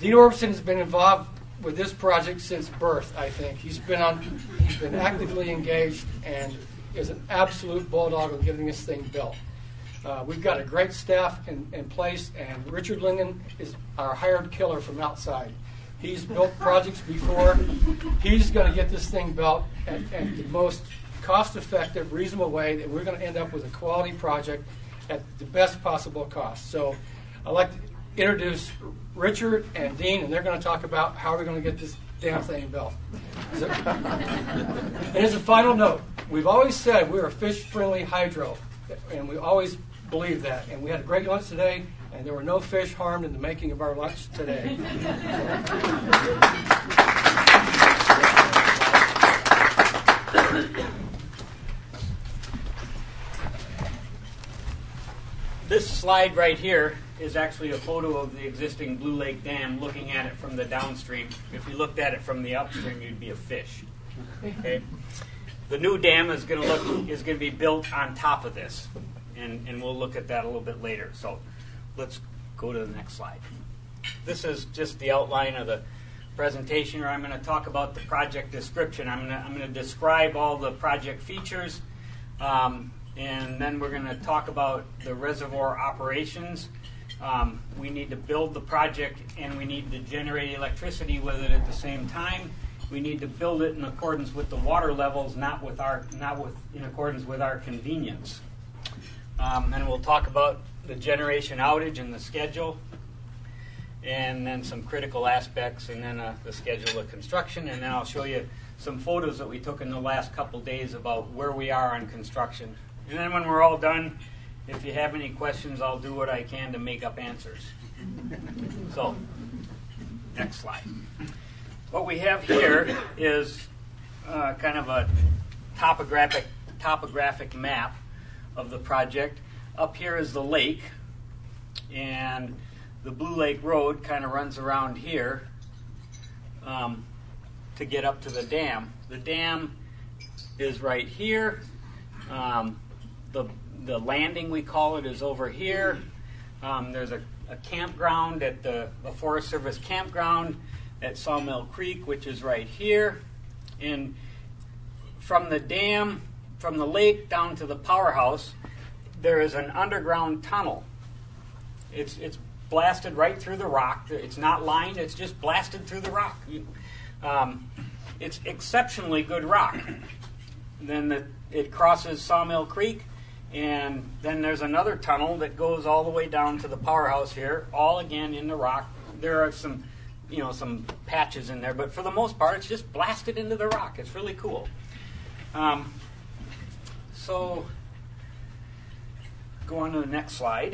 Dean Orbison's been involved with this project since birth, I think. He's been actively engaged and is an absolute bulldog of getting this thing built. We've got a great staff in place, and Richard Linden is our hired killer from outside. He's built projects before. He's going to get this thing built at the most cost-effective, reasonable way that we're going to end up with a quality project at the best possible cost. So I'd like to introduce Richard and Dean, and they're going to talk about how we're going to get this damn thing built. And as a final note, we've always said we're a fish-friendly hydro, and we always believe that. And we had a great lunch today, and there were no fish harmed in the making of our lunch today. This slide right here is actually a photo of the existing Blue Lake Dam, looking at it from the downstream. If you looked at it from the upstream, you'd be a fish. Okay? The new dam is going to be built on top of this, and we'll look at that a little bit later. So let's go to the next slide. This is just the outline of the presentation, where I'm going to talk about the project description. I'm going to describe all the project features, and then we're going to talk about the reservoir operations. We need to build the project, and we need to generate electricity with it at the same time. We need to build it in accordance with the water levels, not in accordance with our convenience. And we'll talk about the generation outage and the schedule, and then some critical aspects, and then the schedule of construction, and then I'll show you some photos that we took in the last couple days about where we are on construction. And then when we're all done, if you have any questions, I'll do what I can to make up answers. So, next slide. What we have here is kind of a topographic map of the project. Up here is the lake, and the Blue Lake Road kind of runs around here to get up to the dam. The dam is right here. The landing, we call it, is over here. There's a campground at the Forest Service campground at Sawmill Creek, which is right here. And from the dam, from the lake down to the powerhouse, there is an underground tunnel. It's blasted right through the rock. It's not lined, it's just blasted through the rock. It's exceptionally good rock. Then it crosses Sawmill Creek, and then there's another tunnel that goes all the way down to the powerhouse here, all again in the rock. There are some patches in there, but for the most part, it's just blasted into the rock. It's really cool. So, go on to the next slide.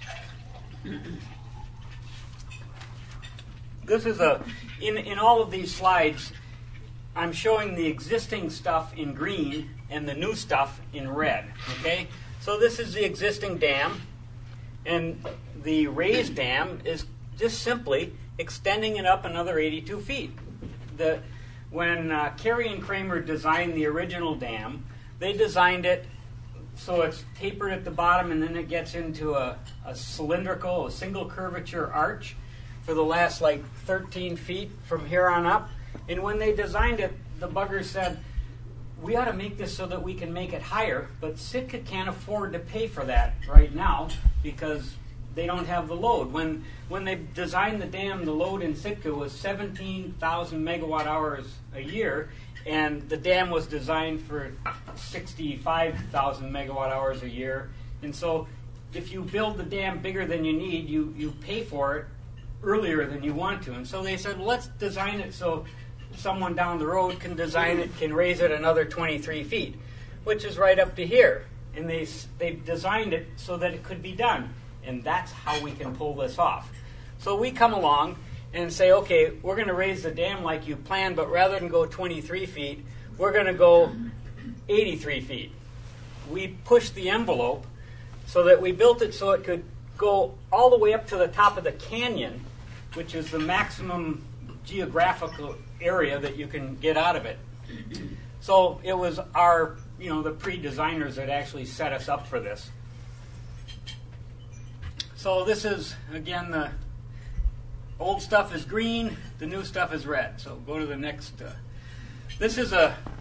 This is in all of these slides, I'm showing the existing stuff in green and the new stuff in red. Okay? So this is the existing dam, and the raised dam is just simply extending it up another 82 feet. When Carey and Kramer designed the original dam, they designed it so it's tapered at the bottom, and then it gets into a cylindrical, a single curvature arch for the last 13 feet from here on up. And when they designed it, the buggers said, we ought to make this so that we can make it higher, but Sitka can't afford to pay for that right now because they don't have the load. When they designed the dam, the load in Sitka was 17,000 megawatt hours a year, and the dam was designed for 65,000 megawatt hours a year. And so if you build the dam bigger than you need, you pay for it earlier than you want to. And so they said, well, let's design it so someone down the road can design it, can raise it another 23 feet, which is right up to here. And they designed it so that it could be done. And that's how we can pull this off. So we come along and say, okay, we're going to raise the dam like you planned, but rather than go 23 feet, we're going to go 83 feet. We pushed the envelope so that we built it so it could go all the way up to the top of the canyon, which is the maximum geographical area that you can get out of it. So it was the pre-designers that actually set us up for this. So this is, again, old stuff is green, the new stuff is red. So go to the next. This is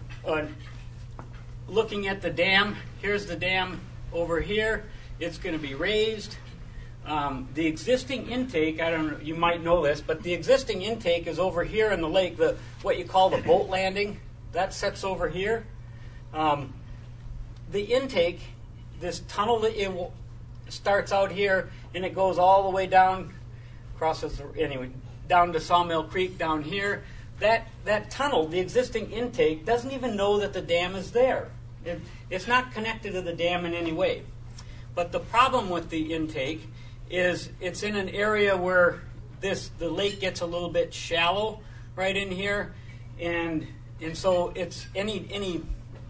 looking at the dam. Here's the dam over here. It's going to be raised. The existing intake, I don't know, you might know this, but the existing intake is over here in the lake, what you call the boat landing. That sits over here. The intake, this tunnel, it starts out here and it goes all the way down, down to Sawmill Creek down here. That tunnel, the existing intake, doesn't even know that the dam is there. It's not connected to the dam in any way. But the problem with the intake is it's in an area where the lake gets a little bit shallow right in here, and so it's any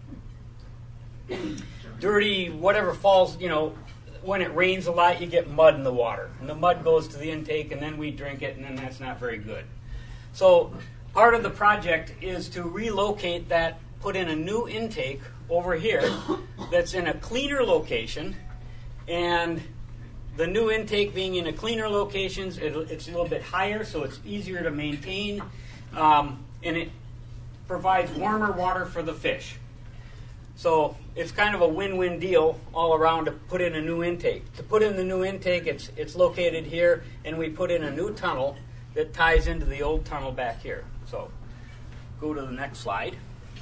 dirty whatever falls, when it rains a lot, you get mud in the water, and the mud goes to the intake, and then we drink it, and then that's not very good. So part of the project is to relocate that, put in a new intake over here that's in a cleaner location, and the new intake being in a cleaner location, it's a little bit higher, so it's easier to maintain, and it provides warmer water for the fish. So it's kind of a win-win deal all around to put in a new intake. To put in the new intake, it's located here, and we put in a new tunnel that ties into the old tunnel back here. So go to the next slide.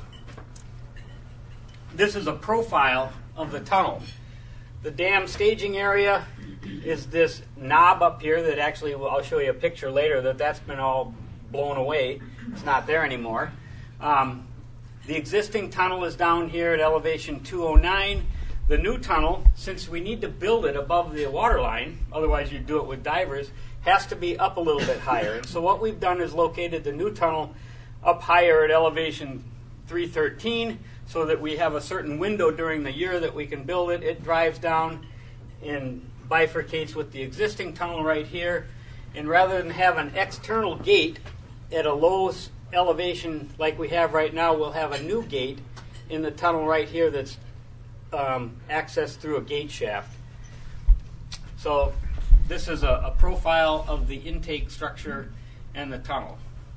This is a profile of the tunnel. The dam staging area is this knob up here that actually, I'll show you a picture later, that's been all blown away. It's not there anymore. The existing tunnel is down here at elevation 209. The new tunnel, since we need to build it above the water line, otherwise you'd do it with divers, has to be up a little bit higher. And so what we've done is located the new tunnel up higher at elevation 313 so that we have a certain window during the year that we can build it. It drives down and bifurcates with the existing tunnel right here. And rather than have an external gate at a low elevation like we have right now, we'll have a new gate in the tunnel right here that's accessed through a gate shaft. So this is a profile of the intake structure and the tunnel.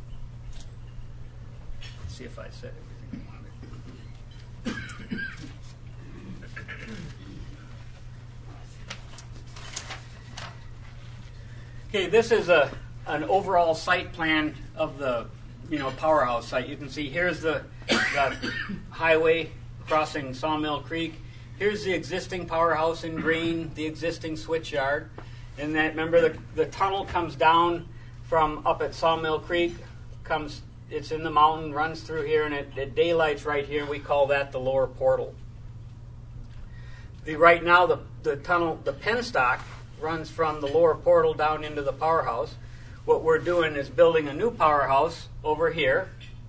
Let's see if I said everything I wanted. Okay, this is an overall site plan of the powerhouse site. You can see here's the highway crossing Sawmill Creek. Here's the existing powerhouse in green, the existing switch yard. And that, remember, the tunnel comes down from up at Sawmill Creek, it's in the mountain, runs through here, and it daylights right here. We call that the lower portal. Right now, the tunnel, the penstock, runs from the lower portal down into the powerhouse. What we're doing is building a new powerhouse over here,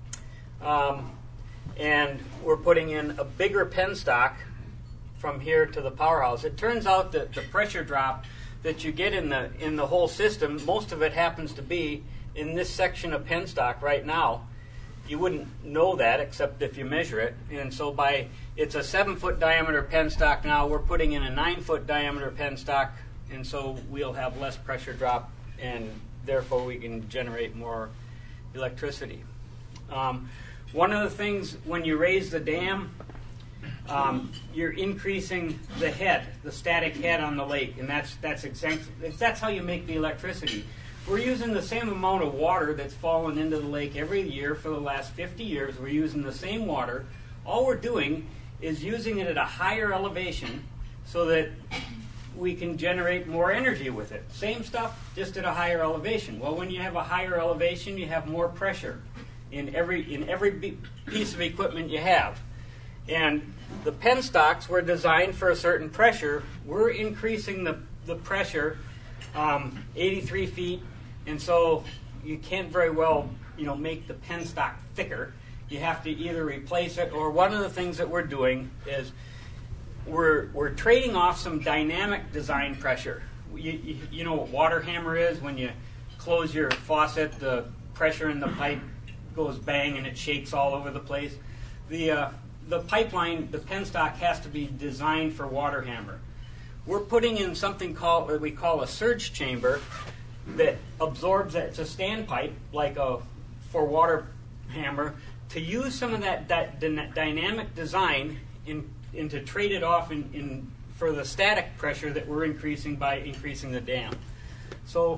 and we're putting in a bigger penstock from here to the powerhouse. It turns out that the pressure drop that you get in the whole system, most of it happens to be in this section of penstock right now. You wouldn't know that except if you measure it. And so it's a 7-foot diameter penstock now. We're putting in a 9-foot diameter penstock, and so we'll have less pressure drop, and therefore we can generate more electricity. One of the things when you raise the dam, you're increasing the head, the static head on the lake, and that's how you make the electricity. We're using the same amount of water that's fallen into the lake every year for the last 50 years. We're using the same water. All we're doing is using it at a higher elevation so that we can generate more energy with it. Same stuff, just at a higher elevation. Well, when you have a higher elevation, you have more pressure in every piece of equipment you have. And the penstocks were designed for a certain pressure. We're increasing the pressure 83 feet, and so you can't very well make the penstock thicker. You have to either replace it, or one of the things that we're doing is we're trading off some dynamic design pressure. You know what water hammer is? When you close your faucet, the pressure in the pipe goes bang and it shakes all over the place. The pipeline, the penstock, has to be designed for water hammer. We're putting in something we call a surge chamber that absorbs that. It's a standpipe, like a for water hammer, to use some of that dynamic design and to trade it off for the static pressure that we're increasing by increasing the dam. So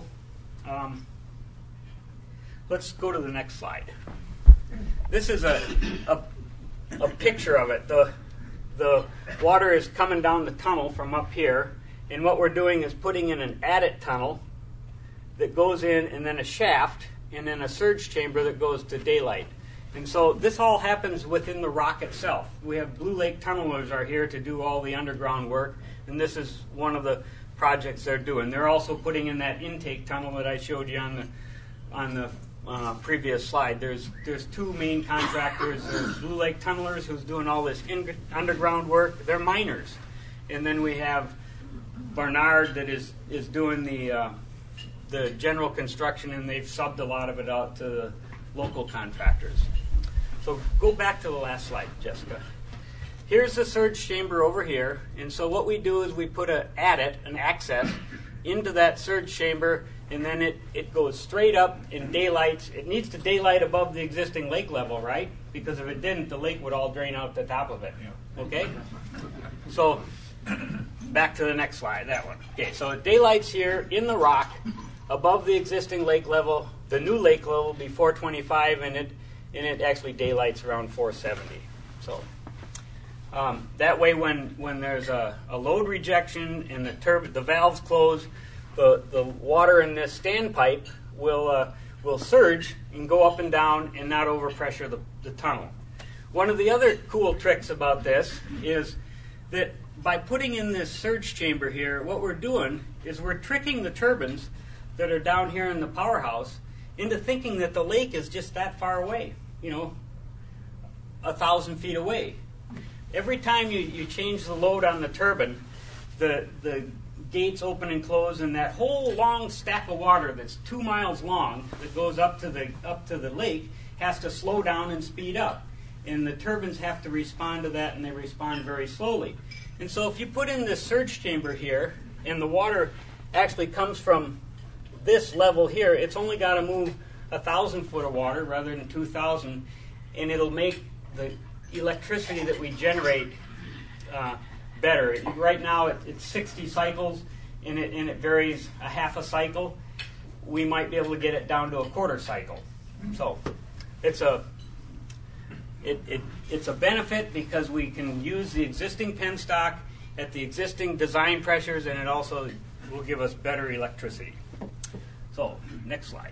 let's go to the next slide. This is a picture of it. The water is coming down the tunnel from up here, and what we're doing is putting in an adit tunnel that goes in, and then a shaft, and then a surge chamber that goes to daylight. And so this all happens within the rock itself. We have Blue Lake tunnelers are here to do all the underground work, and this is one of the projects they're doing. They're also putting in that intake tunnel that I showed you on the previous slide. There's two main contractors. There's Blue Lake tunnelers who's doing all this underground work. They're miners. And then we have Barnard that is doing the general construction, and they've subbed a lot of it out to the local contractors. So go back to the last slide, Jessica. Here's the surge chamber over here, and so what we do is we put an access, into that surge chamber, and then it goes straight up and daylights. It needs to daylight above the existing lake level, right? Because if it didn't, the lake would all drain out the top of it. Okay? So back to the next slide, that one. Okay, so it daylights here in the rock above the existing lake level. The new lake level will be 425, and it actually daylights around 470. So that way, when there's a load rejection and the valves close, the water in this standpipe will surge and go up and down and not overpressure the tunnel. One of the other cool tricks about this is that by putting in this surge chamber here, what we're doing is we're tricking the turbines that are down here in the powerhouse into thinking that the lake is just that far away, 1,000 feet away. Every time you change the load on the turbine, the gates open and close, and that whole long stack of water that's 2 miles long that goes up to the lake has to slow down and speed up. And the turbines have to respond to that, and they respond very slowly. And so if you put in this surge chamber here, and the water actually comes from this level here, it's only got to move 1,000 foot of water rather than 2,000, and it'll make the electricity that we generate better. Right now it's 60 cycles, and it varies a half a cycle. We might be able to get it down to a quarter cycle. So it's a benefit because we can use the existing penstock at the existing design pressures, and it also will give us better electricity. So next slide.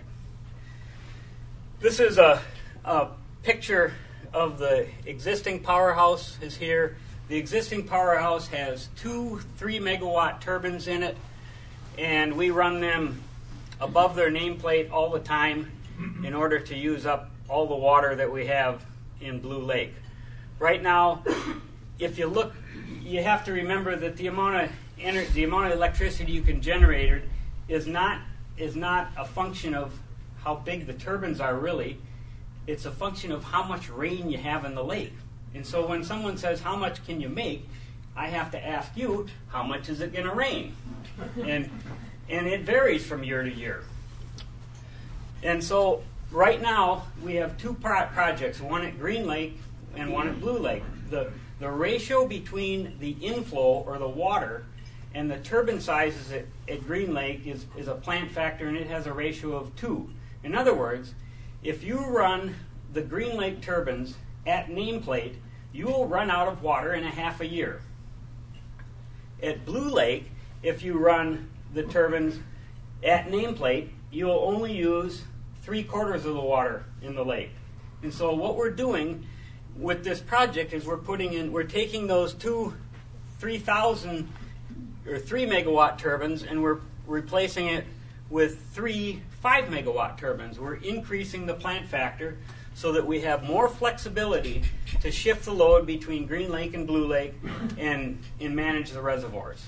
This is a picture of the existing powerhouse is here. The existing powerhouse has 2 3-megawatt turbines in it, and we run them above their nameplate all the time in order to use up all the water that we have in Blue Lake. Right now, if you look, you have to remember that the amount of electricity you can generate is not a function of how big the turbines are really. It's a function of how much rain you have in the lake. And so when someone says, how much can you make, I have to ask you, how much is it going to rain? And it varies from year to year. And so right now we have 2 projects, one at Green Lake and one at Blue Lake. The ratio between the inflow or the water and the turbine sizes at Green Lake is a plant factor, and it has a ratio of 2. In other words, if you run the Green Lake turbines at nameplate, you will run out of water in a half a year. At Blue Lake, if you run the turbines at nameplate, you'll only use 3/4 of the water in the lake. And so what we're doing with this project is we're taking those 2 3,000 or 3-megawatt turbines, and we're replacing it with 3 5-megawatt turbines. We're increasing the plant factor so that we have more flexibility to shift the load between Green Lake and Blue Lake and manage the reservoirs.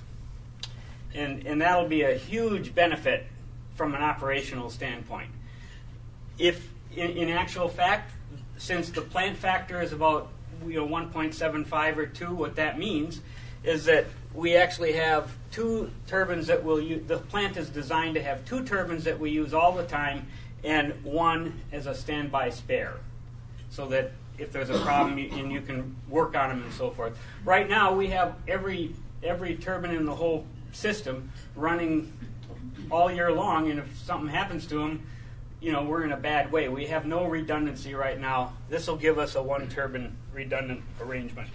And that'll be a huge benefit from an operational standpoint. If, in actual fact, since the plant factor is about 1.75 or 2, what that means is that we actually have 2 turbines that we'll use. The plant is designed to have 2 turbines that we use all the time and 1 as a standby spare, so that if there's a problem and you can work on them and so forth. Right now we have every turbine in the whole system running all year long, and if something happens to them, we're in a bad way. We have no redundancy right now. This will give us a 1 turbine redundant arrangement.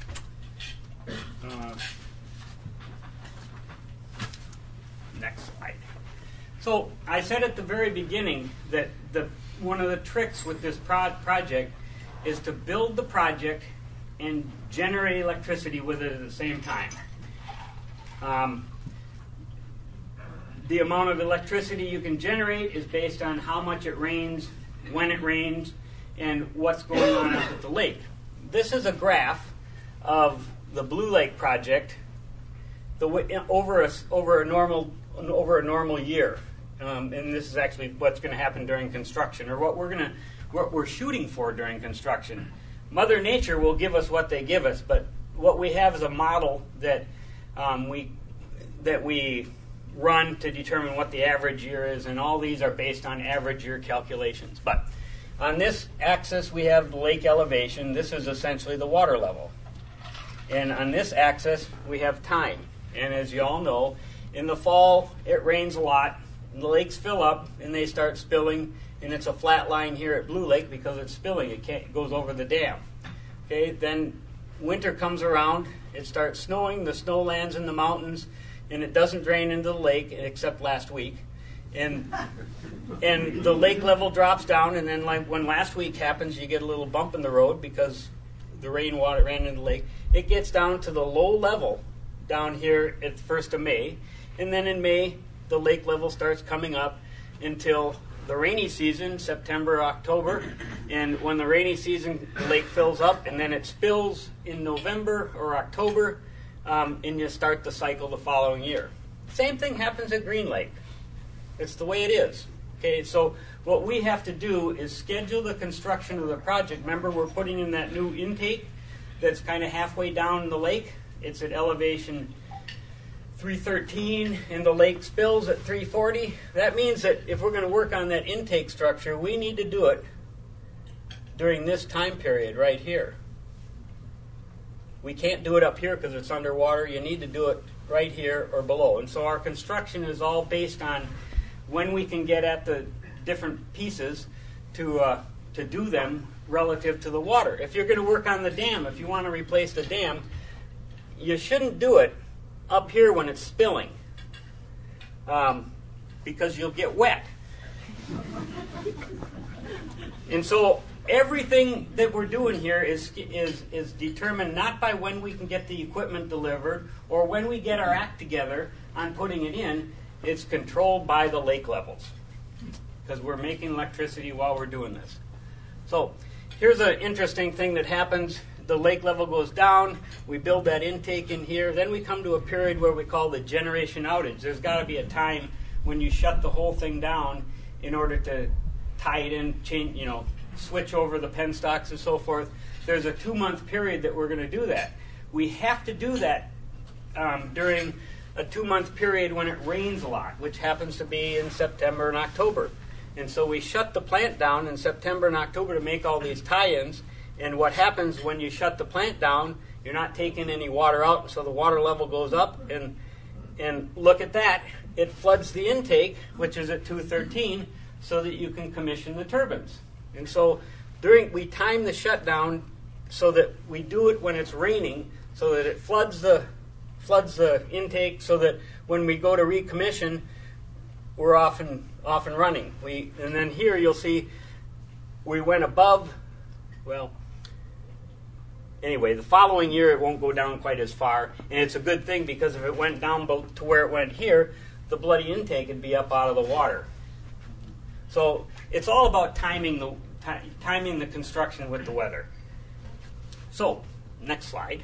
Next slide. So I said at the very beginning that one of the tricks with this project is to build the project and generate electricity with it at the same time. The amount of electricity you can generate is based on how much it rains, when it rains, and what's going on up at the lake. This is a graph of the Blue Lake project over a normal year, and this is actually what's going to happen during construction, or what we're shooting for during construction. Mother Nature will give us what they give us, but what we have is a model that we run to determine what the average year is, and all these are based on average year calculations. But on this axis we have the lake elevation. This is essentially the water level. And on this axis we have time. And as you all know, in the fall it rains a lot, and the lakes fill up and they start spilling, and it's a flat line here at Blue Lake because it's spilling. It goes over the dam. Okay, then winter comes around, it starts snowing, the snow lands in the mountains, and it doesn't drain into the lake except last week. And the lake level drops down, and then when last week happens, you get a little bump in the road because the rainwater ran into the lake. It gets down to the low level down here at the 1st of May, and then in May, the lake level starts coming up until the rainy season, September, October, and when the rainy season, the lake fills up, and then it spills in November or October, and you start the cycle the following year. Same thing happens at Green Lake. It's the way it is. Okay, so what we have to do is schedule the construction of the project. Remember, we're putting in that new intake that's kind of halfway down the lake. It's at elevation 313, and the lake spills at 340. That means that if we're going to work on that intake structure, we need to do it during this time period right here. We can't do it up here because it's underwater. You need to do it right here or below. And so our construction is all based on when we can get at the different pieces to do them relative to the water. If you're going to work on the dam, if you want to replace the dam, you shouldn't do it up here when it's spilling, because you'll get wet. And so everything that we're doing here is determined not by when we can get the equipment delivered or when we get our act together on putting it in. It's controlled by the lake levels, because we're making electricity while we're doing this. So here's an interesting thing that happens. The lake level goes down, we build that intake in here, then we come to a period where we call the generation outage. There's got to be a time when you shut the whole thing down in order to tie it in, change, switch over the penstocks and so forth. There's a 2-month period that we're going to do that. We have to do that during a 2-month period when it rains a lot, which happens to be in September and October. And so we shut the plant down in September and October to make all these tie-ins. And what happens when you shut the plant down, you're not taking any water out, so the water level goes up. And look at that. It floods the intake, which is at 213, so that you can commission the turbines. And so we time the shutdown so that we do it when it's raining, so that it floods the intake, so that when we go to recommission, we're off and running. And then here you'll see we went above. Well, anyway, the following year it won't go down quite as far, and it's a good thing, because if it went down to where it went here, the bloody intake would be up out of the water. So it's all about timing the construction with the weather. So, next slide.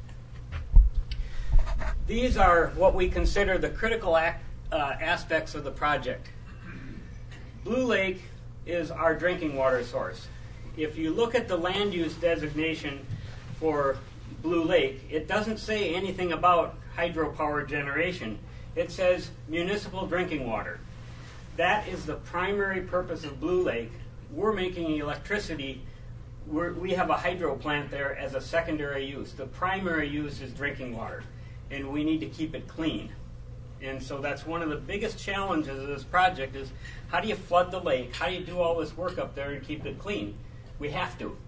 These are what we consider the critical aspects of the project. Blue Lake is our drinking water source. If you look at the land use designation for Blue Lake, it doesn't say anything about hydropower generation. It says municipal drinking water. That is the primary purpose of Blue Lake. We're making electricity. We have a hydro plant there as a secondary use. The primary use is drinking water, and we need to keep it clean. And so that's one of the biggest challenges of this project is how do you flood the lake? How do you do all this work up there and keep it clean? We have to.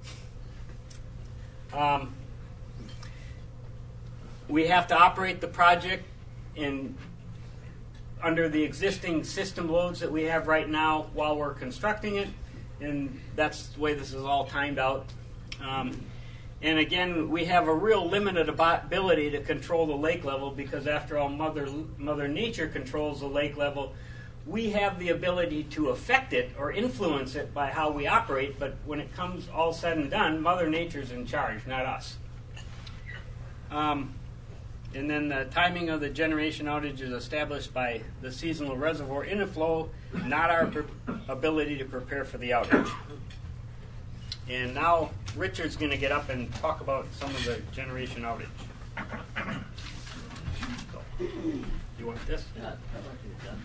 We have to operate the project under the existing system loads that we have right now while we're constructing it, and that's the way this is all timed out. And again, we have a real limited ability to control the lake level because after all, Mother Nature controls the lake level. We have the ability to affect it or influence it by how we operate, but when it comes all said and done, Mother Nature's in charge, not us. And then the timing of the generation outage is established by the seasonal reservoir inflow, not our ability to prepare for the outage. And now Richard's going to get up and talk about some of the generation outage. So, you want this? Yeah, I'd like to do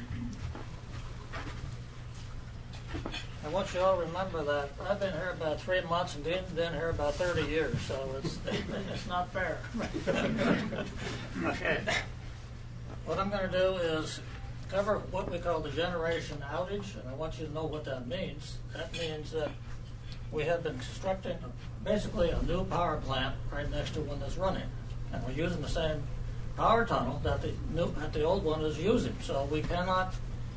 that. I want you all to remember that I've been here about 3 months and Dean's been here about 30 years, so it's not fair. Okay. What I'm going to do is cover what we call the generation outage, and I want you to know what that means. That means that we have been constructing basically a new power plant right next to one that's running, and we're using the same power tunnel that the old one is using. So we cannot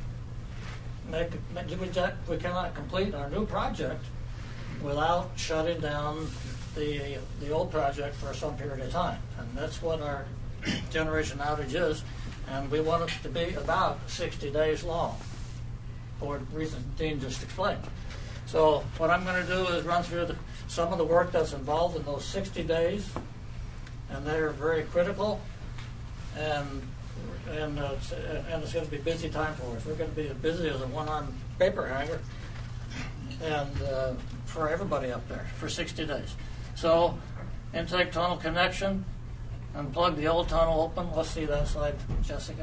we cannot complete our new project without shutting down the old project for some period of time, and that's what our generation outage is. And we want it to be about 60 days long, for the reasons Dean just explained. So what I'm going to do is run through some of the work that's involved in those 60 days, and they're very critical, and it's going to be a busy time for us. We're going to be as busy as a one-armed paper hanger, and for everybody up there for 60 days. So intake tunnel connection, unplug the old tunnel open. Let's see that slide, Jessica.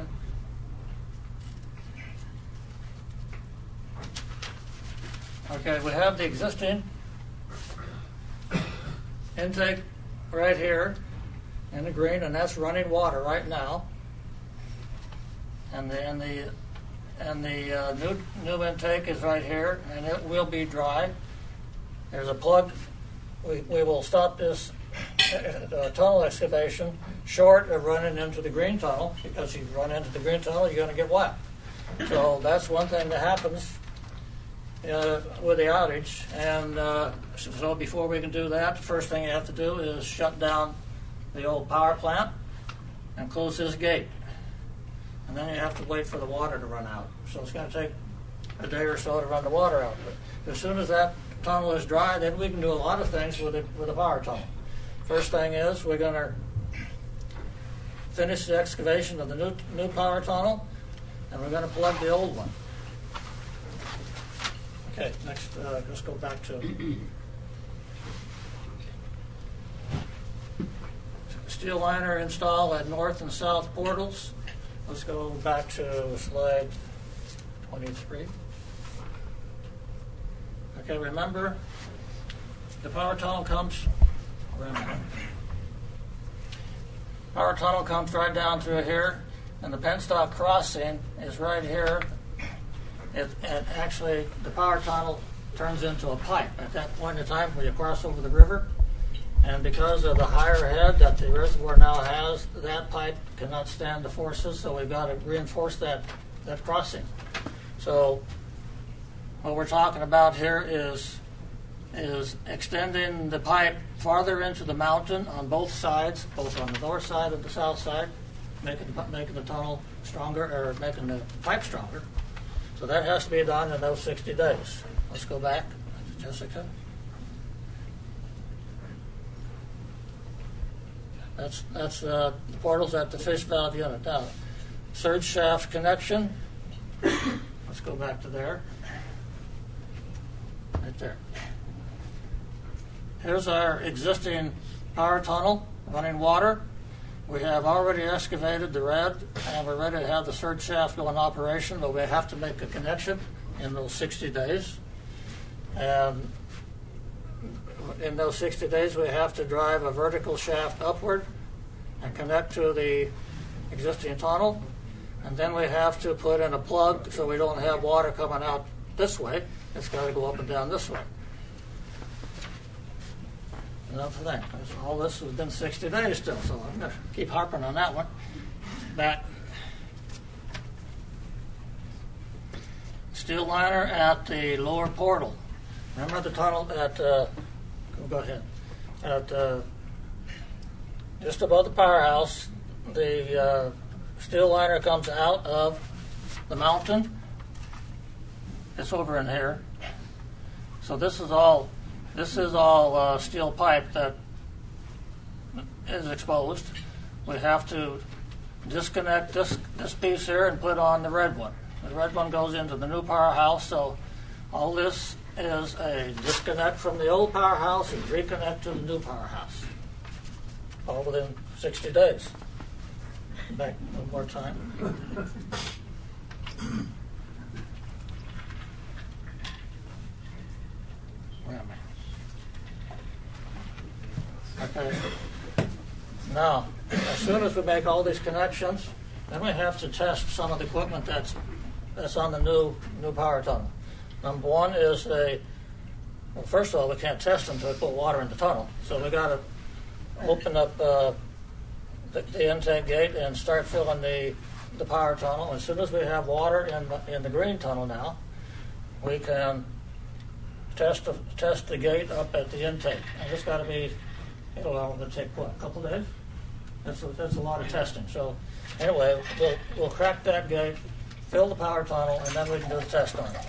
Okay, we have the existing intake right here in the green, and that's running water right now. And the new intake is right here, and it will be dry. There's a plug. We will stop this tunnel excavation short of running into the green tunnel, because if you run into the green tunnel, you're going to get wet. So that's one thing that happens with the outage. And so before we can do that, the first thing you have to do is shut down the old power plant and close this gate. And then you have to wait for the water to run out. So it's going to take a day or so to run the water out. But as soon as that tunnel is dry, then we can do a lot of things with the power tunnel. First thing is we're going to finish the excavation of the new power tunnel, and we're going to plug the old one. Okay, next, let's go back to steel liner install at north and south portals. Let's go back to slide 23. Okay, remember, the power tunnel comes right down through here, and the penstock crossing is right here. And actually, the power tunnel turns into a pipe at that point in time where you cross over the river. And because of the higher head that the reservoir now has, that pipe cannot stand the forces, so we've got to reinforce that crossing. So what we're talking about here is extending the pipe farther into the mountain on both sides, both on the north side and the south side, making the tunnel stronger, or making the pipe stronger. So that has to be done in those 60 days. Let's go back, Jessica. That's the portals at the fish valve unit. Now, surge shaft connection. Let's go back to there. Right there. Here's our existing power tunnel running water. We have already excavated the red, and we're ready to have the surge shaft go in operation, but we have to make a connection in those 60 days. And in those 60 days, we have to drive a vertical shaft upward and connect to the existing tunnel. And then we have to put in a plug so we don't have water coming out this way. It's got to go up and down this way. Another thing. All this has been 60 days still, so I'm going to keep harping on that one. Back. Steel liner at the lower portal. Remember the tunnel at, go ahead, at just above the powerhouse, the steel liner comes out of the mountain. It's over in here. So this is all steel pipe that is exposed. We have to disconnect this piece here and put on the red one. The red one goes into the new powerhouse, so all this is a disconnect from the old powerhouse and reconnect to the new powerhouse. All within 60 days. Back one more time. Where am I? Okay. Now, as soon as we make all these connections, then we have to test some of the equipment that's on the new power tunnel. Number one is first of all, we can't test until we put water in the tunnel. So we got to open up the intake gate and start filling the power tunnel. As soon as we have water in the green tunnel now, we can test the gate up at the intake. And it's got to be, it'll take what, a couple days? That's a lot of testing. So anyway, we'll crack that gate, fill the power tunnel, and then we can do the test on it.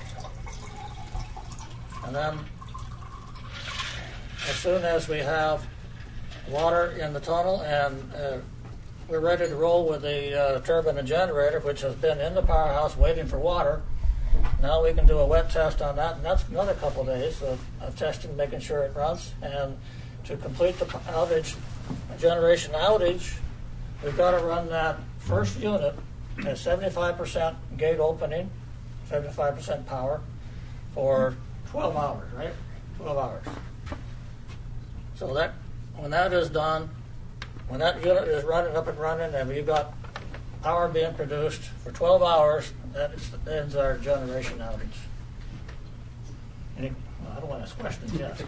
And then as soon as we have water in the tunnel and we're ready to roll with the turbine and generator, which has been in the powerhouse waiting for water, now we can do a wet test on that, and that's another couple of days of testing, making sure it runs. And to complete the generation outage, we've got to run that first unit at 75% gate opening, 75% power, for 12 hours, right? 12 hours. So that when that is done, when that unit is running up and running, and we've got power being produced for 12 hours, that ends our generation outage. I don't want to ask questions yet.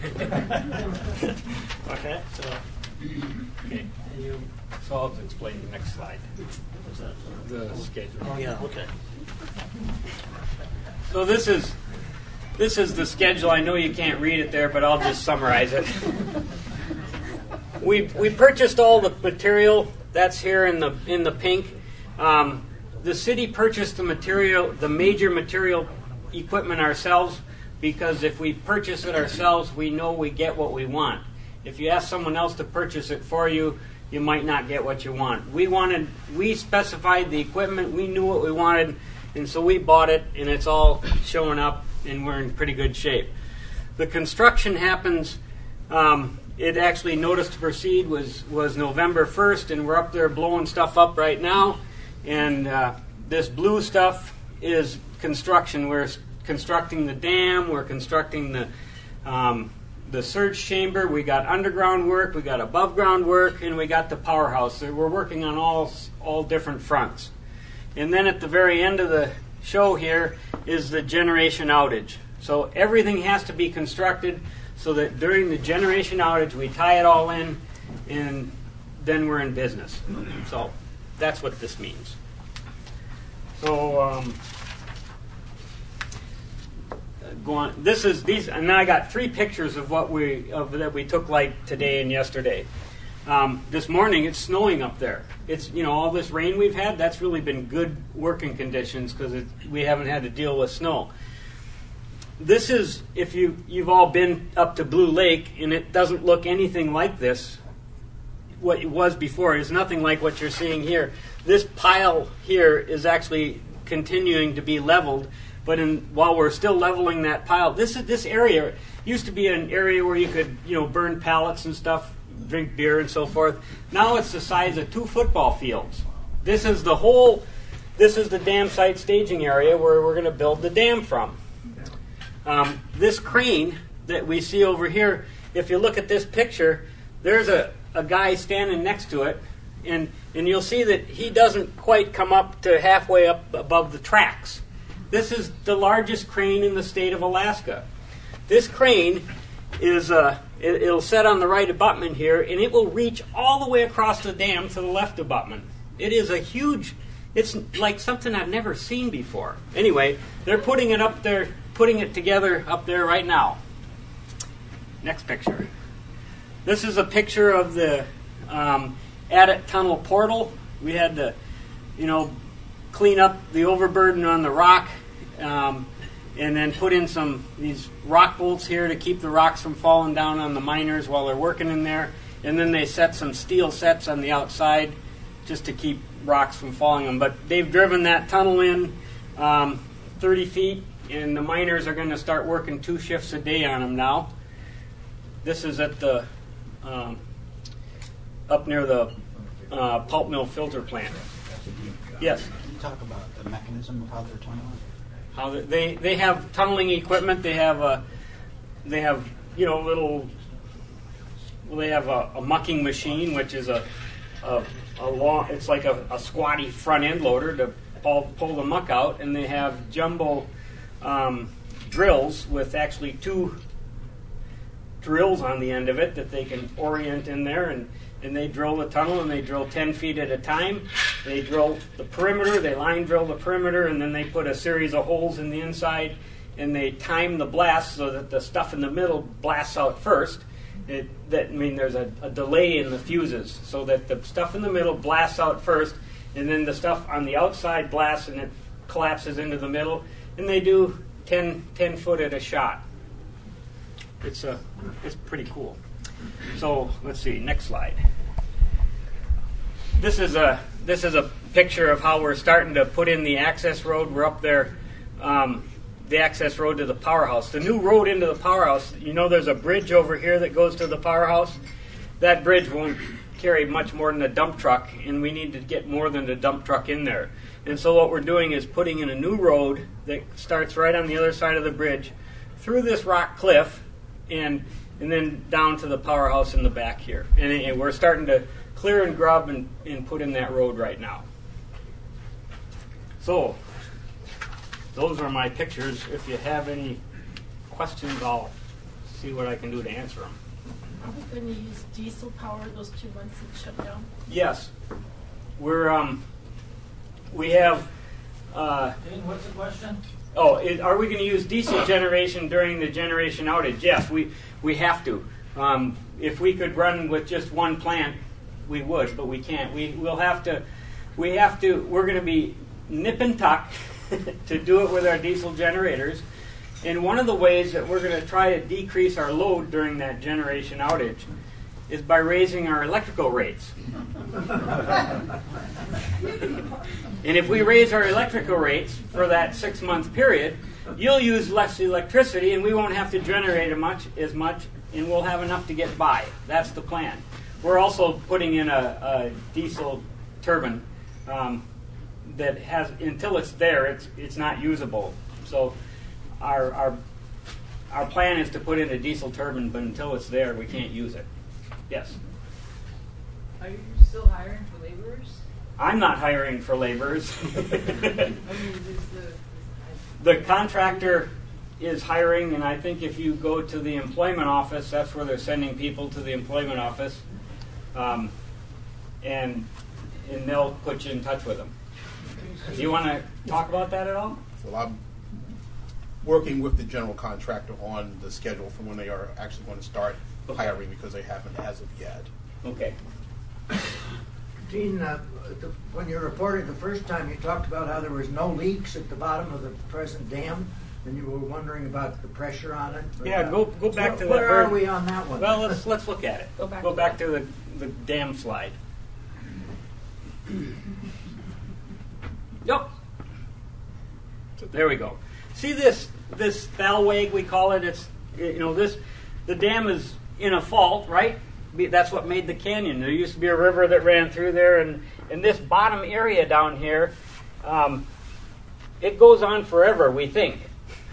Okay, so. Okay. So I'll explain the next slide. What's that? The schedule. Oh yeah, okay. So this is the schedule. I know you can't read it there, but I'll just summarize it. We purchased all the material that's here in the pink. The city purchased the major material equipment ourselves, because if we purchase it ourselves, we know we get what we want. If you ask someone else to purchase it for you, you might not get what you want. We specified the equipment, we knew what we wanted, and so we bought it, and it's all showing up, and we're in pretty good shape. The construction happens, it actually, notice to proceed was November 1st, and we're up there blowing stuff up right now. And this blue stuff is construction. We're constructing the dam, we're constructing the surge chamber, we got underground work, we got above ground work, and we got the powerhouse. So we're working on all different fronts. And then at the very end of the show here is the generation outage. So everything has to be constructed so that during the generation outage we tie it all in, and then we're in business. So that's what this means. So go on. These, and I got 3 pictures of that we took like today and yesterday. This morning it's snowing up there. It's all this rain we've had. That's really been good working conditions because we haven't had to deal with snow. This is, if you've all been up to Blue Lake, and it doesn't look anything like this. What it was before is nothing like what you're seeing here. This pile here is actually continuing to be leveled, but while we're still leveling that pile, this area used to be an area where you could burn pallets and stuff drink beer and so forth. Now it's the size of 2 football fields. This is the dam site staging area where we're going to build the dam from. This crane that we see over here, if you look at this picture, there's a guy standing next to it, and you'll see that he doesn't quite come up to halfway up above the tracks. This is the largest crane in the state of Alaska. This crane is it'll set on the right abutment here, and it will reach all the way across the dam to the left abutment. It is a huge, it's like something I've never seen before. Anyway, they're putting it up there, putting it together up there right now. Next picture. This is a picture of the Adit Tunnel portal. We had to, clean up the overburden on the rock, and then put in these rock bolts here to keep the rocks from falling down on the miners while they're working in there. And then they set some steel sets on the outside just to keep rocks from falling on. But they've driven that tunnel in 30 feet, and the miners are going to start working 2 shifts a day on them now. This is at the up near the pulp mill filter plant. Yes. Can you talk about the mechanism of how they're tunneling? How they have tunneling equipment. They have a mucking machine, which is a long. It's like a squatty front end loader to pull the muck out, and they have jumbo drills with actually 2 drills on the end of it that they can orient in there, and they drill the tunnel, and they drill 10 feet at a time. They drill the perimeter, they line drill the perimeter, and then they put a series of holes in the inside, and they time the blast so that the stuff in the middle blasts out first. There's a delay in the fuses, so that the stuff in the middle blasts out first, and then the stuff on the outside blasts, and it collapses into the middle, and they do 10 foot at a shot. It's pretty cool. So let's see, next slide. This is a picture of how we're starting to put in the access road. We're up there, the access road to the powerhouse. The new road into the powerhouse, there's a bridge over here that goes to the powerhouse. That bridge won't carry much more than a dump truck, and we need to get more than a dump truck in there. And so what we're doing is putting in a new road that starts right on the other side of the bridge, through this rock cliff, and then down to the powerhouse in the back here. And we're starting to clear and grub and put in that road right now. So, those are my pictures. If you have any questions, I'll see what I can do to answer them. Are we going to use diesel power those 2 months that shut down? Yes. We have... Dean, what's the question? Are we going to use diesel generation during the generation outage? Yes, we have to. If we could run with just one plant, we would, but we can't. We're going to be nip and tuck to do it with our diesel generators. And one of the ways that we're going to try to decrease our load during that generation outage is by raising our electrical rates. And if we raise our electrical rates for that 6-month period, you'll use less electricity, and we won't have to generate as much, and we'll have enough to get by. That's the plan. We're also putting in a diesel turbine that has, until it's there, it's not usable. So our plan is to put in a diesel turbine, but until it's there, we can't use it. Yes? Are you still hiring for laborers? I'm not hiring for laborers. The contractor is hiring, and I think if you go to the employment office, that's where they're sending people to the employment office, and they'll put you in touch with them. Do you want to talk about that at all? Well, I'm working with the general contractor on the schedule for when they are actually going to start hiring, because they haven't as of yet. Okay. Dean, when you reported the first time, you talked about how there was no leaks at the bottom of the present dam, and you were wondering about the pressure on it. But, Yeah, go back to that. Where are we on that one? Well, let's look at it. Go back to the dam slide. Yep. There we go. See this thalweg, we call it. It's the dam is in a fault, right? that's what made the canyon. There used to be a river that ran through there, and in this bottom area down here, it goes on forever, we think.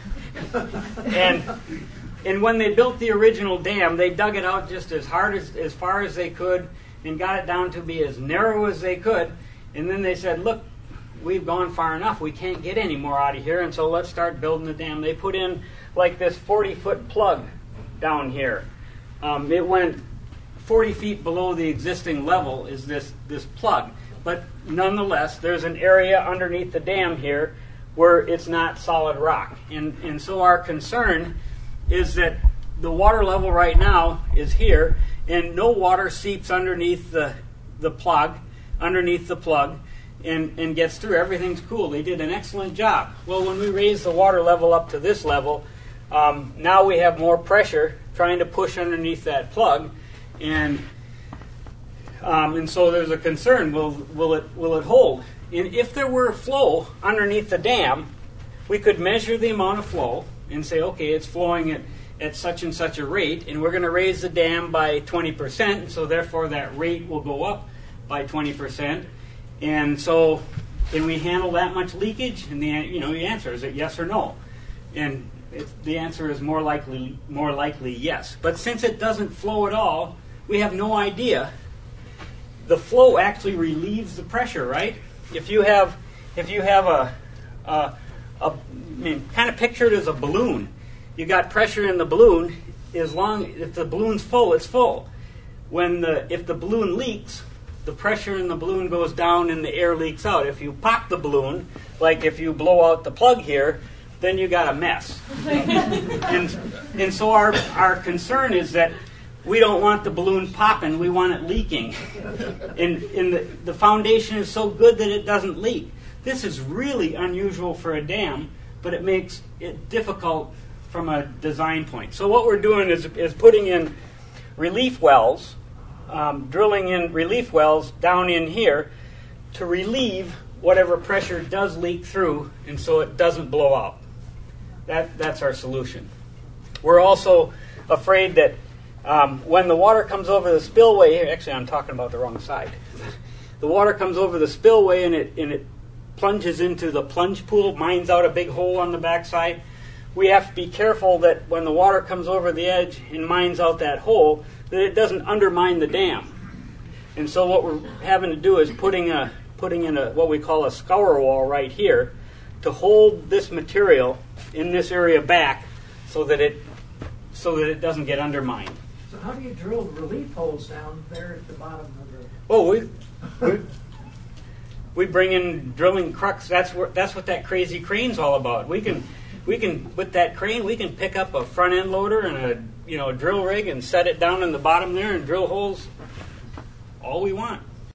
And when they built the original dam, they dug it out just as hard as far as they could and got it down to be as narrow as they could. And then they said, look, we've gone far enough. We can't get any more out of here, and so let's start building the dam. They put in like this 40-foot plug down here. It went 40 feet below the existing level is this plug. But nonetheless, there's an area underneath the dam here where it's not solid rock. And so our concern is that the water level right now is here, and no water seeps underneath the plug, and gets through. Everything's cool. They did an excellent job. Well, when we raise the water level up to this level, now we have more pressure trying to push underneath that plug, and so there's a concern. Will it hold? And if there were flow underneath the dam, we could measure the amount of flow and say, okay, it's flowing at such and such a rate, and we're going to raise the dam by 20%, so therefore that rate will go up by 20%. And so, can we handle that much leakage? And the answer is yes or no. And the answer is more likely yes. But since it doesn't flow at all, we have no idea. The flow actually relieves the pressure, right? If you have kind of picture it as a balloon. You got pressure in the balloon. If the balloon's full, it's full. If the balloon leaks, the pressure in the balloon goes down and the air leaks out. If you pop the balloon, like if you blow out the plug here, then you got a mess. and so our concern is that we don't want the balloon popping, we want it leaking. And the foundation is so good that it doesn't leak. This is really unusual for a dam, but it makes it difficult from a design point. So what we're doing is putting in relief wells, drilling in relief wells down in here to relieve whatever pressure does leak through, and so it doesn't blow out. That's our solution. We're also afraid that when the water comes over the spillway here, actually I'm talking about the wrong side. The water comes over the spillway and it plunges into the plunge pool, mines out a big hole on the backside. We have to be careful that when the water comes over the edge and mines out that hole, that it doesn't undermine the dam. And so what we're having to do is putting in what we call a scour wall right here to hold this material in this area back so that it doesn't get undermined. So how do you drill relief holes down there at the bottom of the... Oh, we bring in drilling trucks. That's what that crazy crane's all about. We can with that crane we can pick up a front end loader and a drill rig and set it down in the bottom there and drill holes all we want.